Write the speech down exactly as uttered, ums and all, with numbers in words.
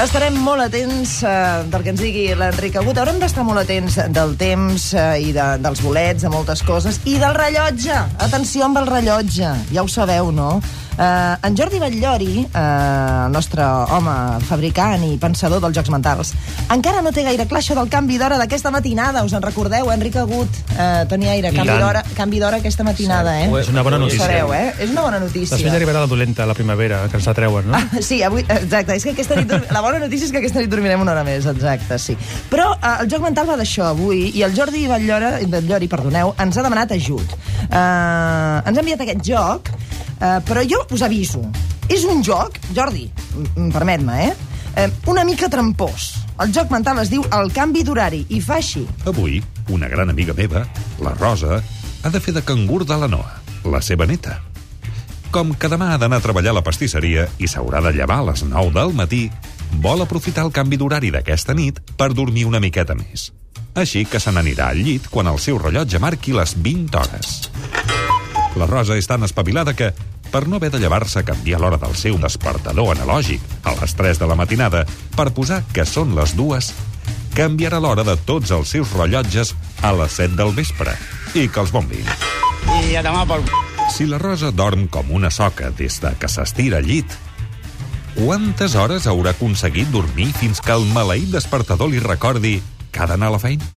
Estarem molt atents eh, del que ens digui l'Enric Agut. Haurem d'estar molt atents del temps eh, i de, dels bolets, de moltes coses, i del rellotge. Atenció amb el rellotge, ja ho sabeu, no? Eh, en Jordi Batllori, eh, el nostre home fabricant i pensador dels jocs mentals, encara no té gaire clar això del canvi d'hora d'aquesta matinada. Us en recordeu, eh? Enric Agut, eh, Toni Aire, canvi d'hora, canvi d'hora aquesta matinada, eh? És una bona notícia. Ho sabeu, eh? És una bona notícia. Després arribarà la dolenta, la primavera, que ens la treuen, no? Ah, sí, avui, exacte. És que aquesta nit, la bona notícia és que aquesta nit dormirem una hora més, exacte, sí. Però eh, el joc mental va d'això avui, i el Jordi Batllori, Batllori, perdoneu, ens ha demanat ajut. Eh, ens ha enviat aquest joc, eh, però jo us aviso. És un joc, Jordi, permet-me, eh? eh? Una mica trampós. El joc mental es diu El canvi d'horari, i fa així. Avui, una gran amiga meva, la Rosa, ha de fer de cangur de la Noa, la seva neta. Com que demà ha d'anar a treballar a la pastisseria i s'haurà de llevar a les nou del matí, vol aprofitar el canvi d'horari d'aquesta nit per dormir una miqueta més. Així que se n'anirà al llit quan el seu rellotge marqui les vint hores. La Rosa és tan espavilada que, per no haver de llevar-se a canviar l'hora del seu despertador analògic a les tres de la matinada per posar que són les dues, canviarà l'hora de tots els seus rellotges a les set del vespre. I que els bombin. I a demà pel... Si la Rosa dorm com una soca des de que s'estira al llit, quantes hores haurà aconseguit dormir fins que el maleït despertador li recordi que ha d'anar a la feina?